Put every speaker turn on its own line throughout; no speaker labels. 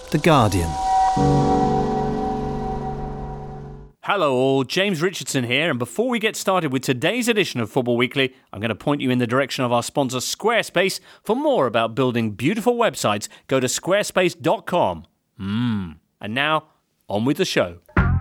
The Guardian.
Hello all, James Richardson here, and before we get started with today's edition of Football Weekly, I'm going to point you in the direction of our sponsor Squarespace. For more about building beautiful websites, go to squarespace.com. And now, on with the show.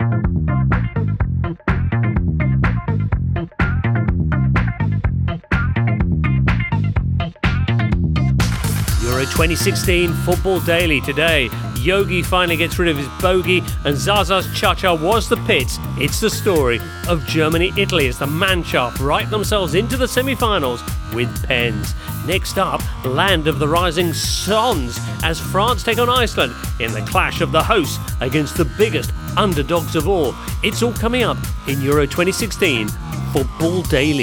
Euro 2016 Football Daily today. Yogi finally gets rid of his bogey and Zaza's cha-cha was the pits. It's the story of Germany-Italy as the Mannschaft write themselves into the semi-finals with pens. Next up, land of the rising suns as France take on Iceland in the clash of the hosts against the biggest underdogs of all. It's all coming up in Euro 2016 Football Daily.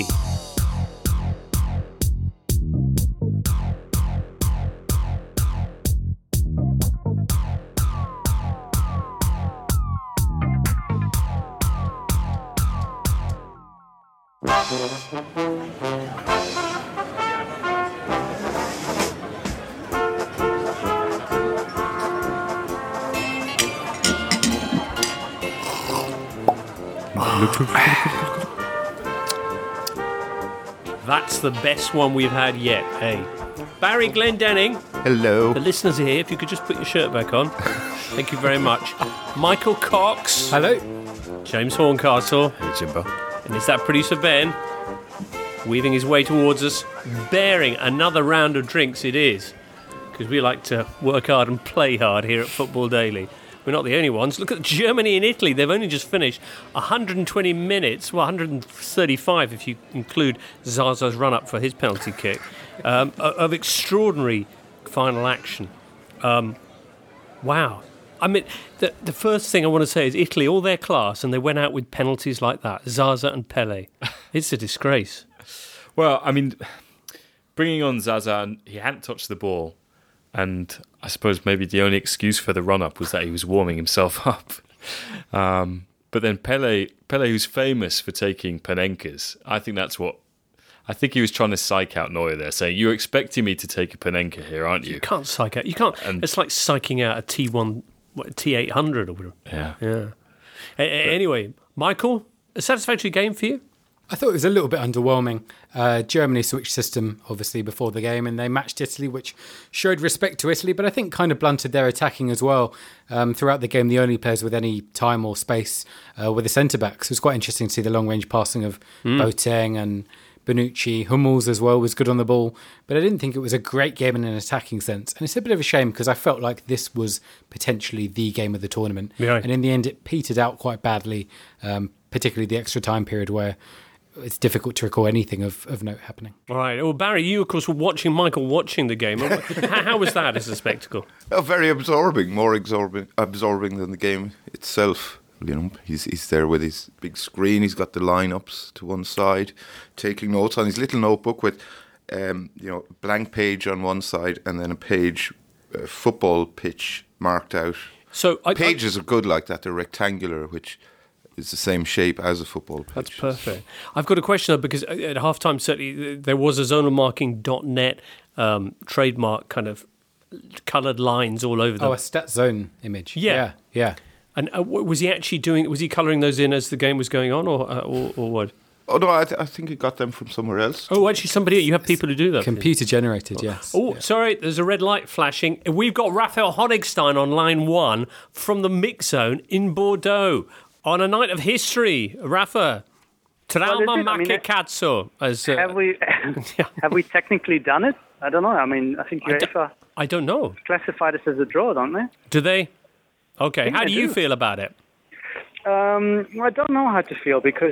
That's the best one we've had yet, hey? Barry Glendenning.
Hello.
The listeners are here. If you could just put your shirt back on. Thank you very much. Michael Cox.
Hello.
James Horncastle.
Hey, Jimbo.
And it's that producer Ben, weaving his way towards us, bearing another round of drinks it is. Because we like to work hard and play hard here at Football Daily. We're not the only ones. Look at Germany and Italy. They've only just finished 120 minutes, well, 135 if you include Zaza's run-up for his penalty kick, of extraordinary final action. Wow. I mean, the first thing I want to say is Italy, all their class, and they went out with penalties like that. Zaza and Pele. It's a disgrace.
Well, I mean, bringing on Zaza, he hadn't touched the ball. And I suppose maybe the only excuse for the run-up was that he was warming himself up. But then Pele, who's famous for taking Panenkas, I think he was trying to psych out Neuer there, saying, "You're expecting me to take a Panenka here, aren't you?"
You can't psych out. You can't. It's like psyching out a T800 or whatever.
Yeah.
Anyway, Michael, a satisfactory game for you?
I thought it was a little bit underwhelming. Germany switched system, obviously, before the game, and they matched Italy, which showed respect to Italy, but I think kind of blunted their attacking as well. Throughout the game, the only players with any time or space were the centre-backs. It was quite interesting to see the long-range passing of Boateng and Bonucci. Hummels as well was good on the ball, but I didn't think it was a great game in an attacking sense. And it's a bit of a shame because I felt like this was potentially the game of the tournament.
Yeah.
And in the end, it petered out quite badly, particularly the extra time period where it's difficult to recall anything of note happening.
All right. Well, Barry, you, of course, were Michael watching the game. How was that as a spectacle?
Very absorbing, more absorbing than the game itself. You know, he's there with his big screen. He's got the lineups to one side, taking notes on his little notebook with, blank page on one side and then a page, football pitch marked out.
So
pages are good like that. They're rectangular, which is the same shape as a football pitch.
That's perfect. I've got a question though, because at halftime certainly there was a zonal marking .net trademark kind of coloured lines all over them.
Oh, a stat zone image.
Yeah. And was he colouring those in as the game was going on, or what?
Oh no, I think he got them from somewhere else.
Oh, actually, you have people who do that.
Computer generated, yes.
Oh,
yeah.
Sorry, there's a red light flashing. We've got Raphael Honigstein on line 1 from the Mix Zone in Bordeaux on a night of history. Rafa, trauma make cazzo.
Have we technically done it? I don't know. I mean, I think UEFA.
I don't know.
Classify this as a draw, don't they?
Do they? Okay. How do you feel about it?
I don't know how to feel because,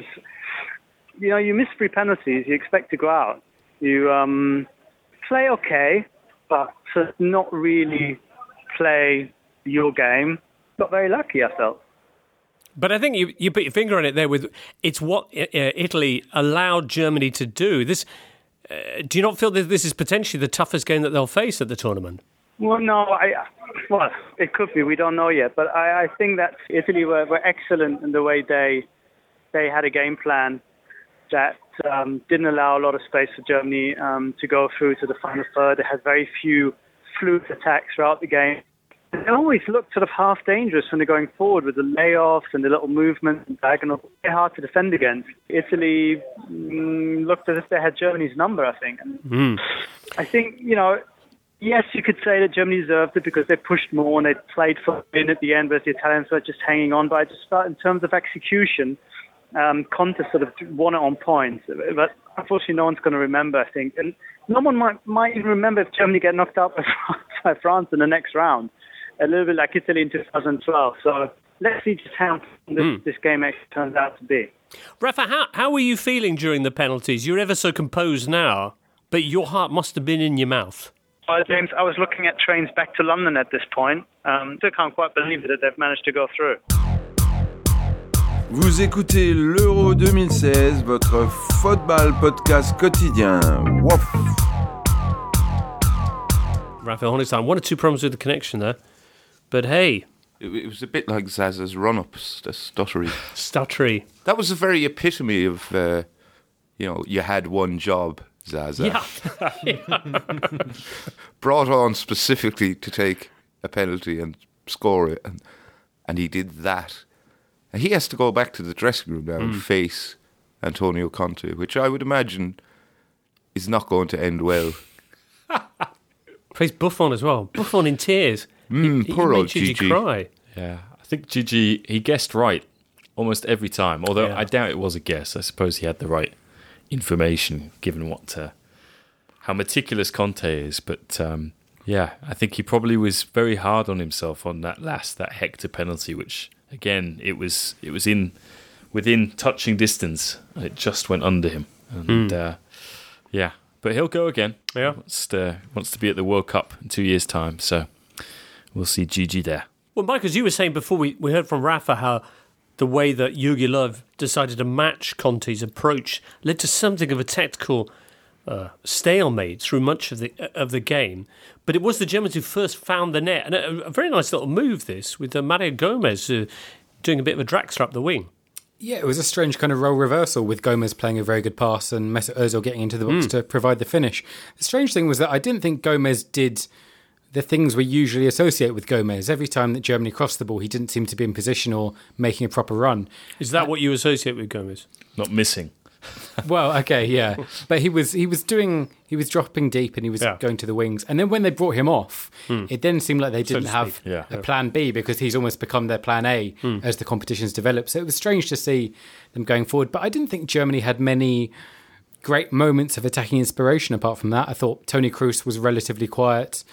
you miss 3 penalties, you expect to go out. You play okay, but to not really play your game. Got very lucky, I felt.
But I think you put your finger on it there with it's what Italy allowed Germany to do. This, do you not feel that this is potentially the toughest game that they'll face at the tournament?
Well, no, it could be. We don't know yet. But I think that Italy were excellent in the way they had a game plan that didn't allow a lot of space for Germany to go through to the final third. They had very few fluke attacks throughout the game. They always look sort of half dangerous when they're going forward with the layoffs and the little movements and diagonal. They're hard to defend against. Italy looked as if they had Germany's number, I think. I think, yes, you could say that Germany deserved it because they pushed more and they played for in at the end, whereas the Italians were just hanging on. But I just thought in terms of execution, Conte sort of won it on points. But unfortunately, no one's going to remember, I think. And no one might even remember if Germany get knocked out by France in the next round. A little bit like Italy in 2012. So let's see just how this game actually turns out to be.
Rafa, how were you feeling during the penalties? You're ever so composed now, but your heart must have been in your mouth.
Well, James, I was looking at trains back to London at this point. Still can't quite believe it that they've managed to go through.
Vous écoutez l'Euro 2016, votre football podcast quotidien. Woof.
Rafa Honigstein, 1 or 2 problems with the connection there. But hey.
It was a bit like Zaza's run-ups, the stuttery.
Stuttery.
That was the very epitome of, you had one job, Zaza.
Yeah.
Brought on specifically to take a penalty and score it, and he did that. And he has to go back to the dressing room now and face Antonio Conte, which I would imagine is not going to end well.
Praise Buffon as well. Buffon in tears.
Poor old
Gigi
Gigi.
Cry.
Yeah, I think Gigi, he guessed right almost every time, although I doubt it was a guess. I suppose he had the right information given how meticulous Conte is. But I think he probably was very hard on himself on that Hector penalty, which again it was within touching distance and it just went under him. And but he'll go again.
Yeah,
wants to be at the World Cup in 2 years' time, so we'll see Gigi there.
Well, Mike, as you were saying before, we heard from Rafa how the way that Jogi Löw decided to match Conte's approach led to something of a tactical stalemate through much of the game. But it was the Germans who first found the net, and a very nice little move this with Mario Gomez doing a bit of a dragster up the wing.
Yeah, it was a strange kind of role reversal with Gomez playing a very good pass and Mesut Ozil getting into the box to provide the finish. The strange thing was that I didn't think Gomez did the things we usually associate with Gomez. Every time that Germany crossed the ball, he didn't seem to be in position or making a proper run.
Is that what you associate with Gomez?
Not missing.
Well, okay, yeah. But he was dropping deep and he was going to the wings. And then when they brought him off, it then seemed like they didn't have a plan B because he's almost become their plan A as the competitions develop. So it was strange to see them going forward. But I didn't think Germany had many great moments of attacking inspiration apart from that. I thought Toni Kroos was relatively quiet.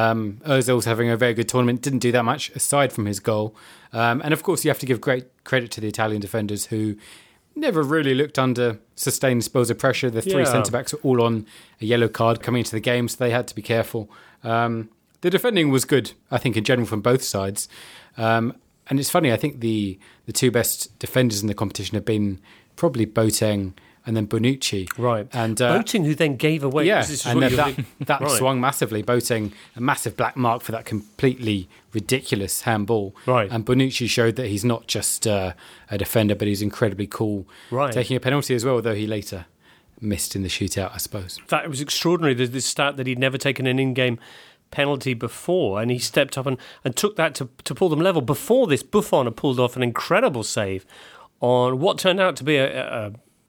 Ozil's having a very good tournament, didn't do that much aside from his goal. And of course, you have to give great credit to the Italian defenders who never really looked under sustained spells of pressure. The three centre-backs were all on a yellow card coming into the game, so they had to be careful. The defending was good, I think, in general from both sides. And it's funny, I think the two best defenders in the competition have been probably Boateng and then Bonucci.
Right.
And
Boateng, who then gave away.
Yeah, and that swung massively. Boateng, a massive black mark for that completely ridiculous handball.
Right.
And Bonucci showed that he's not just a defender, but he's incredibly cool.
Right.
Taking a penalty as well, though he later missed in the shootout, I suppose.
In fact, it was extraordinary, this stat that he'd never taken an in-game penalty before, and he stepped up and took that to pull them level. Before this, Buffon had pulled off an incredible save on what turned out to be a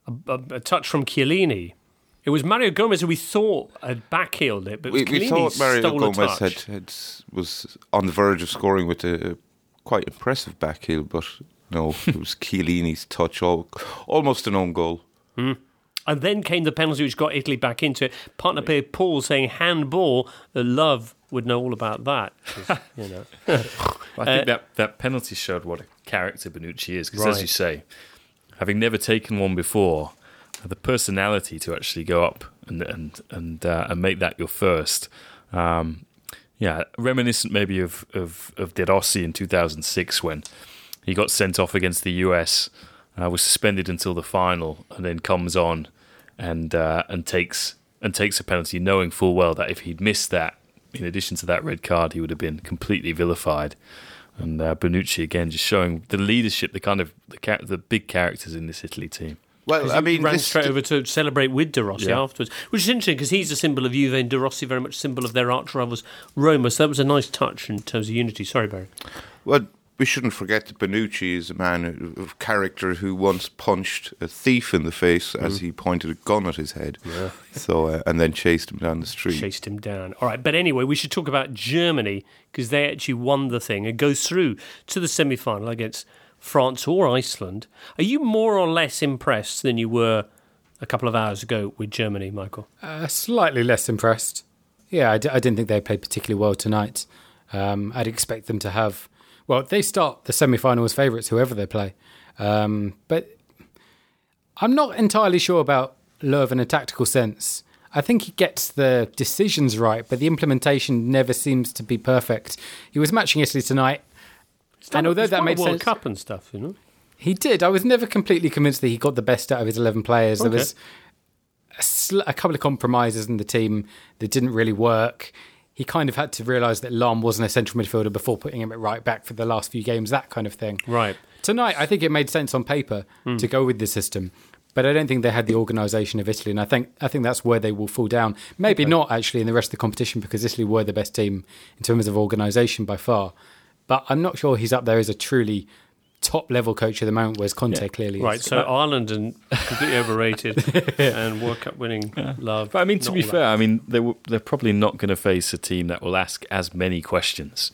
touch from Chiellini. It was Mario Gomez who we thought had backheeled it, but
we thought Mario
stole
Gomez was on the verge of scoring with a quite impressive backheel, but no, it was Chiellini's touch, almost an own goal.
And then came the penalty which got Italy back into it. Partner player Paul saying handball. Love would know all about that.
I think that penalty showed what a character Bonucci is, because as you say, having never taken one before, the personality to actually go up and make that your first. Reminiscent maybe of De Rossi in 2006 when he got sent off against the US, was suspended until the final, and then comes on and takes a penalty, knowing full well that if he'd missed that, in addition to that red card, he would have been completely vilified. And Bonucci again just showing the leadership, the kind of the big characters in this Italy team.
Well, I mean,
ran straight over to celebrate with De Rossi afterwards, which is interesting because he's a symbol of Juve and De Rossi very much a symbol of their arch rivals Roma. So that was a nice touch in terms of unity. Sorry, Barry.
Well, we shouldn't forget that Bonucci is a man of character who once punched a thief in the face as he pointed a gun at his head. Yeah. So, and then chased him down the street.
Chased him down. All right, but anyway, we should talk about Germany because they actually won the thing and go through to the semi-final against France or Iceland. Are you more or less impressed than you were a couple of hours ago with Germany, Michael?
Slightly less impressed. Yeah, I didn't think they played particularly well tonight. I'd expect them to have... Well, they start the semi-final as favourites, whoever they play. But I'm not entirely sure about Löw in a tactical sense. I think he gets the decisions right, but the implementation never seems to be perfect. He was matching Italy tonight. And although that made sense,
World Cup and stuff, you know,
he did. I was never completely convinced that he got the best out of his 11 players.
Okay.
There was a couple of compromises in the team that didn't really work. He kind of had to realise that Lahm wasn't a central midfielder before putting him at right back for the last few games. That kind of thing.
Right.
Tonight, I think it made sense on paper to go with the system, but I don't think they had the organisation of Italy, and I think that's where they will fall down. Maybe not actually in the rest of the competition because Italy were the best team in terms of organisation by far. But I'm not sure he's up there as a truly top-level coach at the moment, whereas Conte clearly is.
Right, so Ireland and completely overrated and World Cup winning love.
But I mean, to be fair, I mean, they're probably not going to face a team that will ask as many questions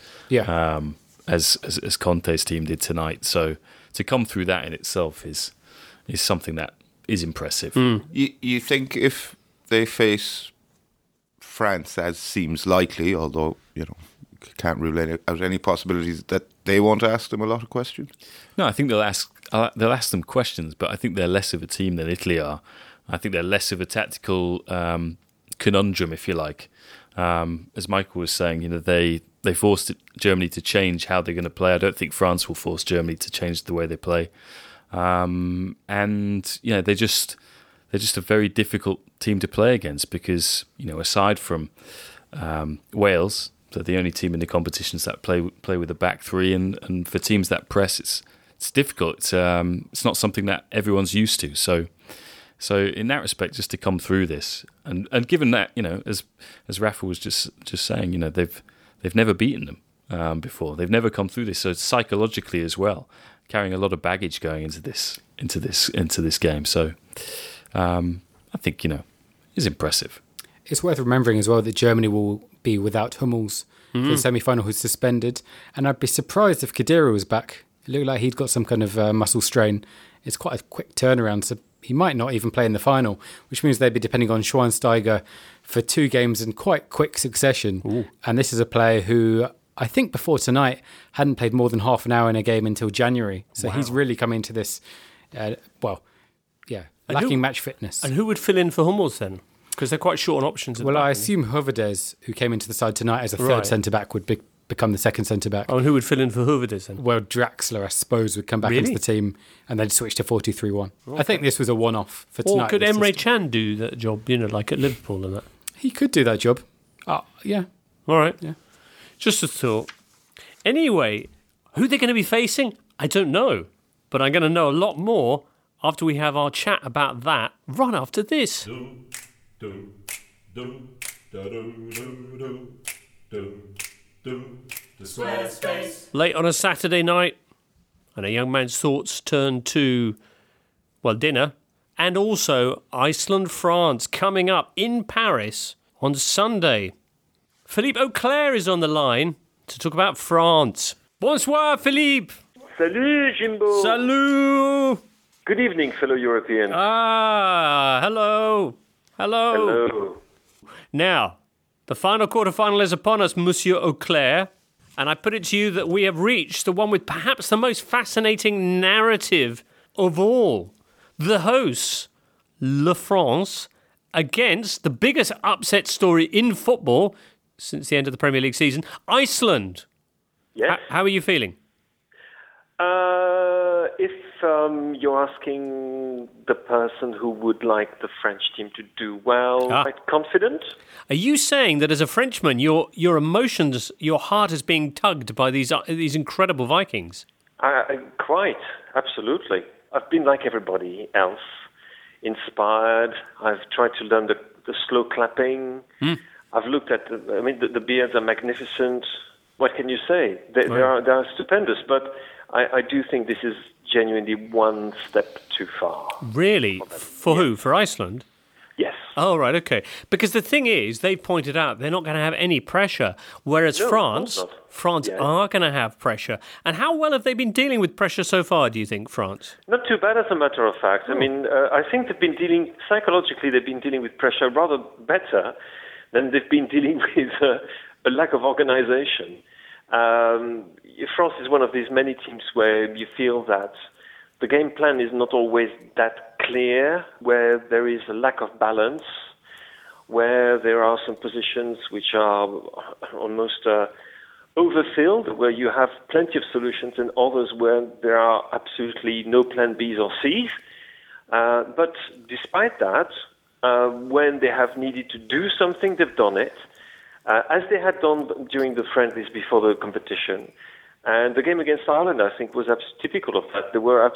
as Conte's team did tonight. So to come through that in itself is something that is impressive.
You think if they face France, as seems likely, although, you know, can't rule out any possibilities, that they won't ask them a lot of questions?
No, I think they'll ask them questions, but I think they're less of a team than Italy are. I think they're less of a tactical conundrum, if you like. As Michael was saying, you know, they forced Germany to change how they're going to play. I don't think France will force Germany to change the way they play. And you know, they're just a very difficult team to play against because, you know, aside from Wales, they're the only team in the competitions that play with a back three, and for teams that press, it's difficult. It's not something that everyone's used to. So in that respect, just to come through this, and given that, you know, as Rafa was just saying, you know, they've never beaten them before. They've never come through this. So psychologically as well, carrying a lot of baggage going into this game. So I think, you know, it's impressive.
It's worth remembering as well that Germany will be without Hummels for the semi-final, who's suspended. And I'd be surprised if Khedira was back. It looked like he'd got some kind of muscle strain. It's quite a quick turnaround, so he might not even play in the final, which means they'd be depending on Schweinsteiger for 2 games in quite quick succession. Ooh. And this is a player who, I think before tonight, hadn't played more than half an hour in a game until January. So he's really come into this, lacking match fitness.
And who would fill in for Hummels then? Because they're quite short on options.
Well, I assume Hövedes, who came into the side tonight as a third centre-back, would become the second centre-back.
Oh, and who would fill in for Hövedes then?
Well, Draxler, I suppose, would come back into the team and then switch to 4-2-3-1. Okay. I think this was a one-off for tonight.
Or could Emre Can do that job, you know, like at Liverpool and that?
He could do that job. Yeah.
All right.
Yeah.
Just a thought. Anyway, who they're going to be facing, I don't know. But I'm going to know a lot more after we have our chat about that right after this. Late on a Saturday night, and a young man's thoughts turn to, well, dinner, and also Iceland-France coming up in Paris on Sunday. Philippe Auclair is on the line to talk about France. Bonsoir, Philippe.
Salut, Jimbo.
Salut.
Good evening, fellow Europeans.
Hello.
Hello.
Now, the final quarter-final is upon us, Monsieur Auclair, and I put it to you that we have reached the one with perhaps the most fascinating narrative of all. The hosts, La France, against the biggest upset story in football since the end of the Premier League season, Iceland.
Yes.
How are you feeling?
If you're asking the person who would like the French team to do well, quite confident.
Are you saying that as a Frenchman, your emotions, your heart is being tugged by these incredible Vikings?
Quite, absolutely. I've been like everybody else, inspired. I've tried to learn the slow clapping. I've looked at the beards are magnificent. What can you say? They are stupendous, but I do think this is genuinely one step too far.
Really? For who? For Iceland?
Yes.
Oh, right, okay. Because the thing is, they've pointed out they're not going to have any pressure, whereas France are going to have pressure. And how well have they been dealing with pressure so far, do you think, France?
Not too bad, as a matter of fact. I mean, I think psychologically, they've been dealing with pressure rather better than they've been dealing with a lack of organization. France is one of these many teams where you feel that the game plan is not always that clear, where there is a lack of balance, where there are some positions which are almost overfilled, where you have plenty of solutions, and others where there are absolutely no plan Bs or Cs. But despite that, when they have needed to do something, they've done it, as they had done during the friendlies before the competition. And the game against Ireland, I think, was typical of that. There was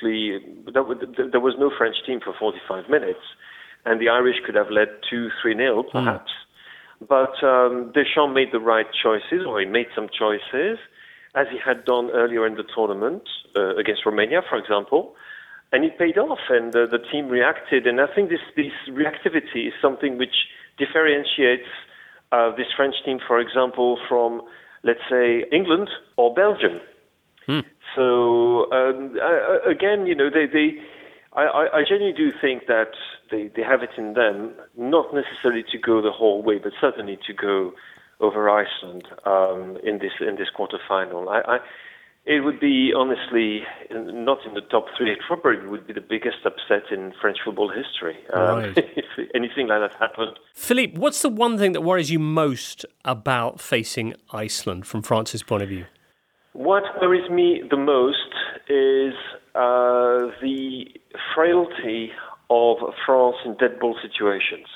no French team for 45 minutes, and the Irish could have led 2-3-0, perhaps. But Deschamps made the right choices, or he made some choices, as he had done earlier in the tournament, against Romania, for example. And it paid off, and the team reacted. And I think this reactivity is something which differentiates this French team, for example, from, let's say, England or Belgium. So again, I genuinely do think that they have it in them, not necessarily to go the whole way, but certainly to go over Iceland in this quarterfinal. It would be, honestly, not in the top three. It probably would be the biggest upset in French football history, if anything like that happened.
Philippe, what's the one thing that worries you most about facing Iceland from France's point of view?
What worries me the most is the frailty of France in dead ball situations.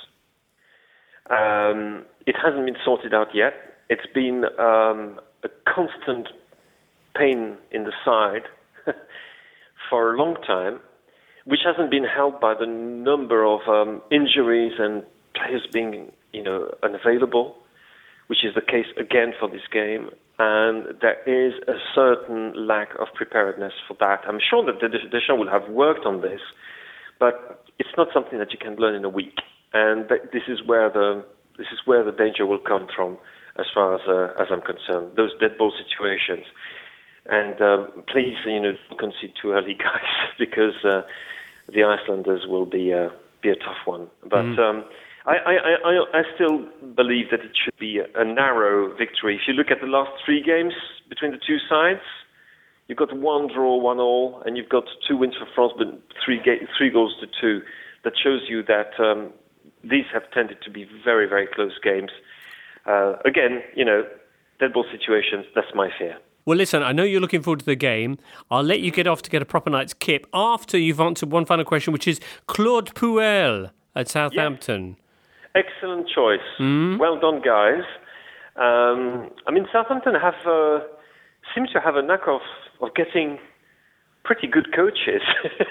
It hasn't been sorted out yet. It's been a constant pain in the side for a long time, which hasn't been helped by the number of injuries and players being, unavailable, which is the case again for this game. And there is a certain lack of preparedness for that. I'm sure that Deschamps will have worked on this, but it's not something that you can learn in a week. And this is where the danger will come from, as far as I'm concerned. Those dead ball situations. And please, don't concede too early, guys, because the Icelanders will be a tough one. But I still believe that it should be a narrow victory. If you look at the last three games between the two sides, you've got 1 draw, 1-1, and you've got 2 wins for France, but 3 goals to 2. That shows you that these have tended to be very, very close games. Again, dead ball situations, that's my fear.
Well, listen, I know you're looking forward to the game. I'll let you get off to get a proper night's kip after you've answered one final question, which is Claude Puel at Southampton.
Yes. Excellent choice. Well done, guys. Southampton seems to have a knack of getting pretty good coaches.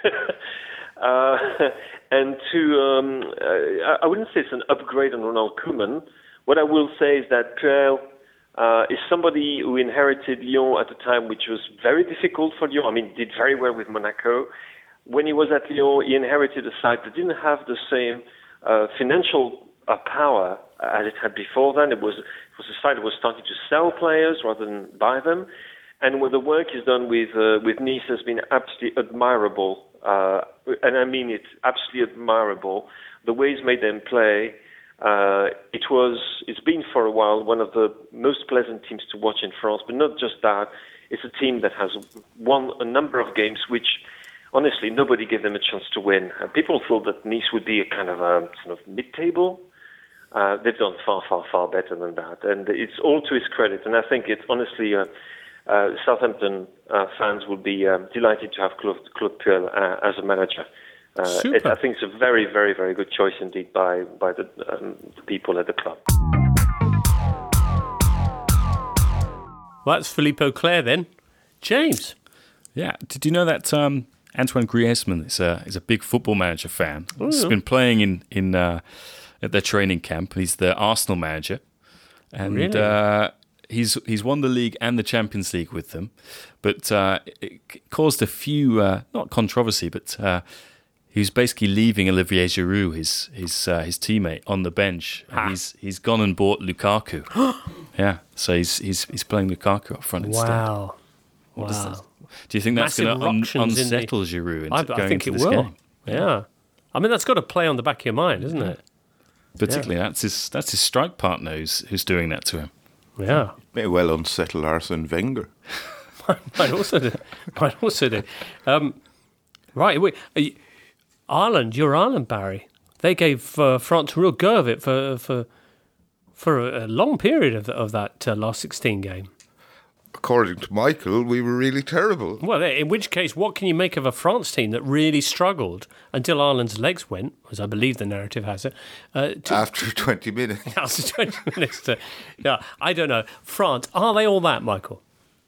And I wouldn't say it's an upgrade on Ronald Koeman. What I will say is that Puel is somebody who inherited Lyon at a time which was very difficult for Lyon. Did very well with Monaco. When he was at Lyon, he inherited a side that didn't have the same financial power as it had before then. It was a side that was starting to sell players rather than buy them. And when the work he's done with Nice has been absolutely admirable. And I mean it's absolutely admirable. The way he's made them play. It's been for a while one of the most pleasant teams to watch in France, but not just that. It's a team that has won a number of games which, honestly, nobody gave them a chance to win. People thought that Nice would be a kind of mid-table. They've done far, far, far better than that, and it's all to his credit. And I think it's honestly, Southampton fans will be delighted to have Claude Puel as a manager. I think it's a very, very, very good choice indeed by the people at the club.
Well, that's Philippe Auclair then. James.
Yeah. Did you know that Antoine Griezmann is a big Football Manager fan. He's been playing in at their training camp. He's the Arsenal manager, and
Really?
he's won the league and the Champions League with them. But it caused a few not controversy, but he was basically leaving Olivier Giroud, his teammate, on the bench. And he's gone and bought Lukaku. Yeah, so he's playing Lukaku up front instead.
Wow.
What does that? Do you think that's
Massive
going to
ructions in
unsettle Giroud into
I
going
think
into
it
this
will.
game?
Yeah. I mean, that's got to play on the back of your mind, isn't it?
Particularly, that's his strike partner who's doing that to him.
Yeah.
May well unsettle Arsene Wenger.
Might also do. Right. Ireland, your Ireland, Barry. They gave France a real go of it for a long period of that last 16 game.
According to Michael, we were really terrible.
Well, in which case, what can you make of a France team that really struggled until Ireland's legs went, as I believe the narrative has it,
After 20 minutes.
after 20 minutes? Yeah, I don't know. France, are they all that, Michael?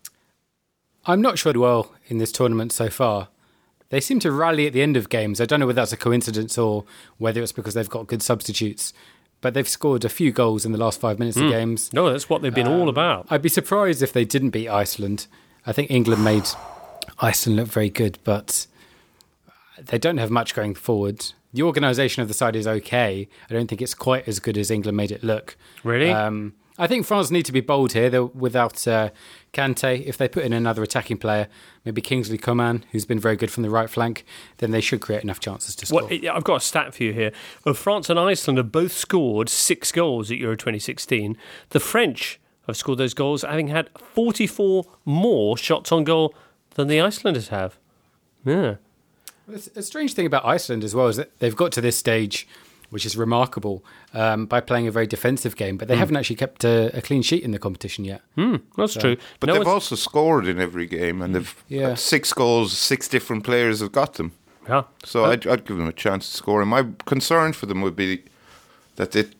I'm not sure well in this tournament so far. They seem to rally at the end of games. I don't know whether that's a coincidence or whether it's because they've got good substitutes. But they've scored a few goals in the last 5 minutes of games.
No, that's what they've been all about.
I'd be surprised if they didn't beat Iceland. I think England made Iceland look very good, but they don't have much going forward. The organisation of the side is okay. I don't think it's quite as good as England made it look.
Really?
I think France need to be bold here. They're without Kante. If they put in another attacking player, maybe Kingsley Coman, who's been very good from the right flank, then they should create enough chances to score.
Well, I've got a stat for you here. Well, France and Iceland have both scored 6 goals at Euro 2016. The French have scored those goals, having had 44 more shots on goal than the Icelanders have. Yeah.
A strange thing about Iceland as well is that they've got to this stage, which is remarkable, by playing a very defensive game, but they haven't actually kept a clean sheet in the competition yet.
That's true.
But they've also scored in every game, and they've got 6 goals, 6 different players have got them.
Yeah.
So I'd give them a chance to score. And my concern for them would be that they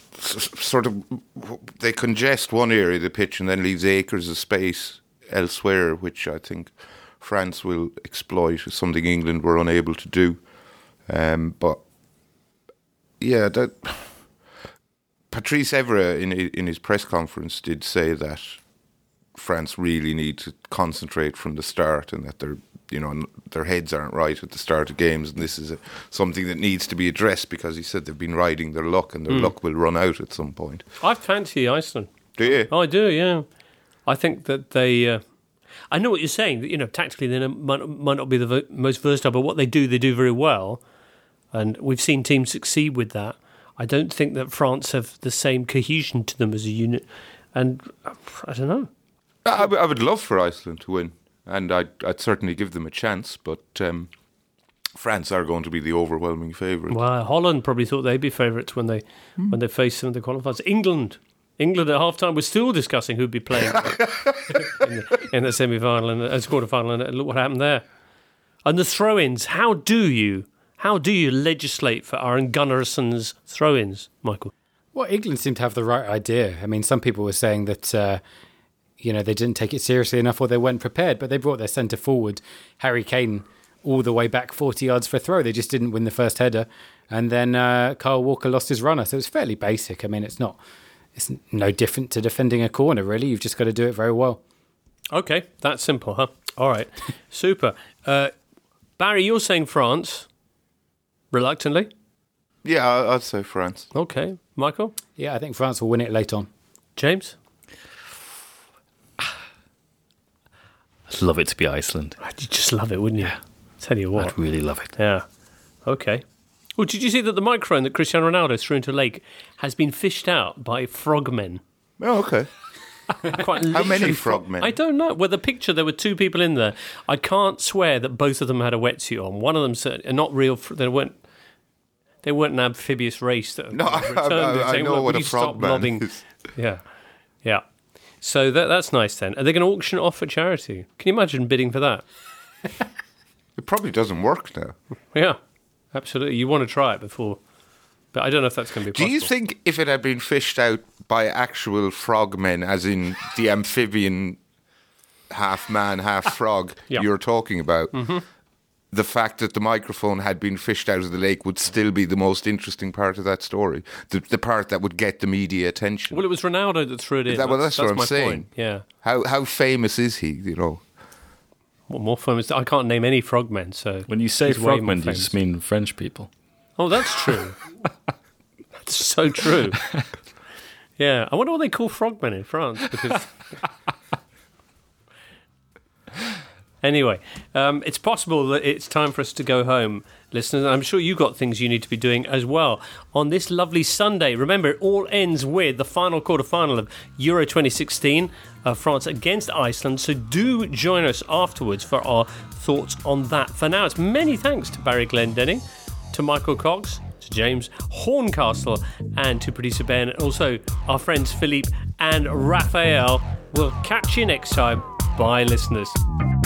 they congest one area of the pitch and then leaves acres of space elsewhere, which I think France will exploit, something England were unable to do. But yeah, Patrice Evra in his press conference did say that France really need to concentrate from the start, and that their heads aren't right at the start of games, and this is something that needs to be addressed, because he said they've been riding their luck, and their luck will run out at some point.
I fancy Iceland.
Do you?
Oh, I do, yeah. I think that they... I know what you're saying, that, tactically they might not be the most versatile, but what they do very well. And we've seen teams succeed with that. I don't think that France have the same cohesion to them as a unit. And I don't know.
I would love for Iceland to win, and I'd certainly give them a chance, but France are going to be the overwhelming favourite.
Well, Holland probably thought they'd be favourites when they faced some of the qualifiers. England at half-time was still discussing who'd be playing in the semi-final and quarter-final, and look what happened there. And the throw-ins, how do you legislate for Aron Gunnarsson's throw-ins, Michael?
Well, England seemed to have the right idea. I mean, some people were saying that, they didn't take it seriously enough or they weren't prepared, but they brought their centre forward, Harry Kane, all the way back 40 yards for a throw. They just didn't win the first header. And then Kyle Walker lost his runner. So it's fairly basic. I mean, it's no different to defending a corner, really. You've just got to do it very well.
Okay, that's simple, huh? All right, super. Barry, you're saying France, reluctantly?
Yeah, I'd say France.
Okay, Michael?
Yeah, I think France will win it late on.
James?
I'd love it to be Iceland.
You'd just love it, wouldn't you? Tell you what.
I'd really love it.
Yeah. Okay. Well, did you see that the microphone that Cristiano Ronaldo threw into a lake has been fished out by frogmen?
Oh, okay.
Quite
How many
literally
frogmen?
I don't know. Well, the picture, there were 2 people in there. I can't swear that both of them had a wetsuit on. One of them said, not real, they weren't an amphibious race that
No, I know what a frogman is.
Yeah. Yeah. So that's nice then. Are they going to auction it off for charity? Can you imagine bidding for that?
It probably doesn't work now.
Yeah, absolutely. You want to try it before, but I don't know if that's going to be possible.
Do you think if it had been fished out by actual frogmen, as in the amphibian half man, half frog
Yeah.
you're talking about, the fact that the microphone had been fished out of the lake would still be the most interesting part of that story. The part that would get the media attention.
Well, it was Ronaldo that threw it in.
That's what I'm
my
saying.
Point. Yeah.
How famous is he, you know?
Well, more famous. I can't name any frogmen, so...
When you say
he's way more
frogmen, you just mean French people.
Oh, that's true. That's so true. Yeah. I wonder what they call frogmen in France, because... Anyway, it's possible that it's time for us to go home, listeners. I'm sure you've got things you need to be doing as well on this lovely Sunday. Remember, it all ends with the final quarter-final of Euro 2016, France against Iceland. So do join us afterwards for our thoughts on that. For now, it's many thanks to Barry Glendenning, to Michael Cox, to James Horncastle, and to producer Ben, and also our friends Philippe and Raphael. We'll catch you next time. Bye, listeners.